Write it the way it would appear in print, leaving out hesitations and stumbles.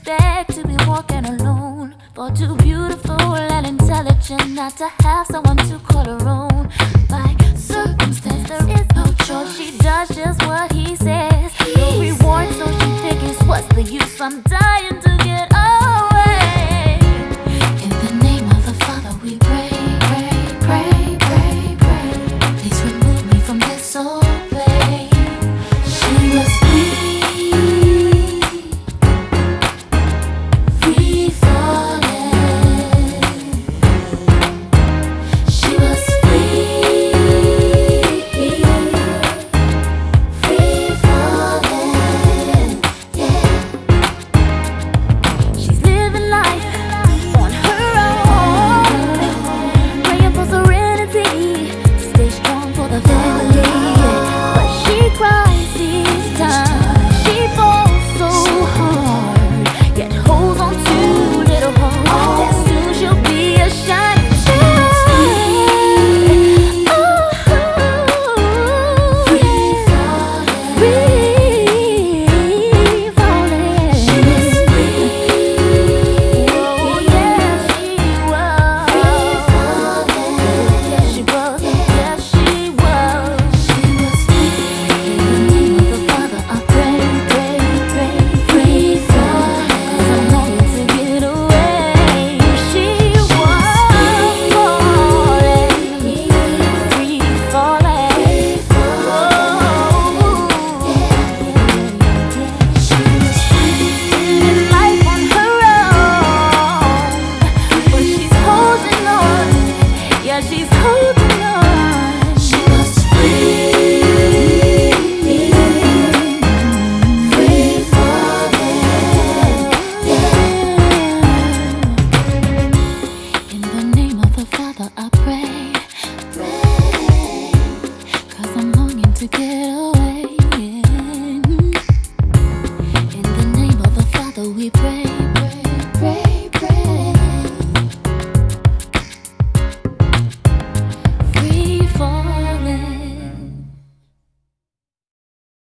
beg to be walking alone. For too beautiful and intelligent not to have someone to call her own. By circumstance, there is no choice. She does just what he says. No reward, so she figures, what's the use? I'm dying to get away. In the name of the Father, we pray, pray, pray, pray, pray. Please remove me from this soul play. She was free falling. She was free falling, yeah. She's living life on her own, praying for serenity, stay strong for the family. But she cries each time she falls so hard, yet holds on to little hope that soon she'll be a shining star. Free falling. She was free. Oh yeah, she was. Free falling. Yeah, she was. Yeah, she was. She was free. In the name of the Father, I pray, pray, pray, free falling. 'Cause I'm longing to get away. She was falling, free falling. Oh, she was living life on her own, but she's holding on. Yeah, she's holding on. She was free falling, yeah. In the name of the Father, I pray, pray, 'cause I'm longing to get away.